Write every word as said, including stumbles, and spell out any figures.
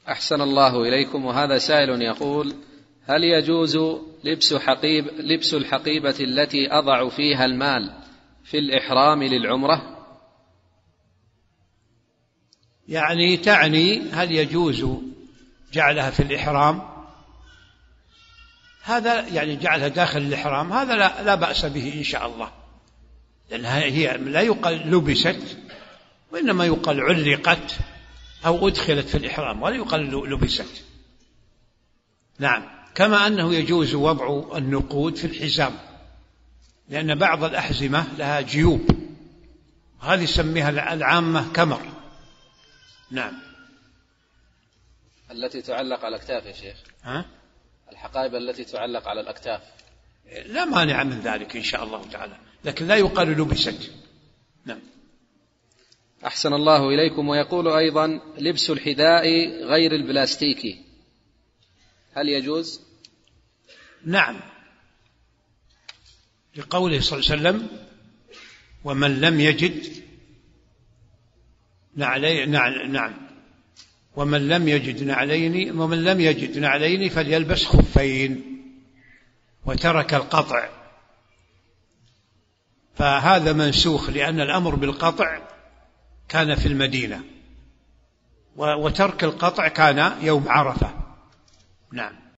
أحسن الله إليكم. وهذا سائل يقول: هل يجوز لبس حقيب لبس الحقيبة التي أضع فيها المال في الإحرام للعمرة؟ يعني تعني هل يجوز جعلها في الإحرام؟ هذا يعني جعلها داخل الإحرام، هذا لا, لا بأس به إن شاء الله، لأنها هي لا يقال لبست، وإنما يقال علقت أو أدخلت في الإحرام، ولا يقال لبست. نعم. كما أنه يجوز وضع النقود في الحزام، لأن بعض الأحزمة لها جيوب، هذه يسميها العامة كمر. نعم. التي تعلق على الأكتاف يا شيخ؟ ها؟ الحقائب التي تعلق على الأكتاف لا مانع من ذلك إن شاء الله تعالى، لكن لا يقال لبست. نعم. أحسن الله إليكم. ويقول أيضا: لبس الحذاء غير البلاستيكي هل يجوز؟ نعم، لقوله صلى الله عليه وسلم: ومن لم يجد نعلين نعم, نعم ومن لم يجد نعلين ومن لم يجد نعلين فليلبس خفين، وترك القطع. فهذا منسوخ، لأن الأمر بالقطع كان في المدينة، وترك القطع كان يوم عرفة. نعم.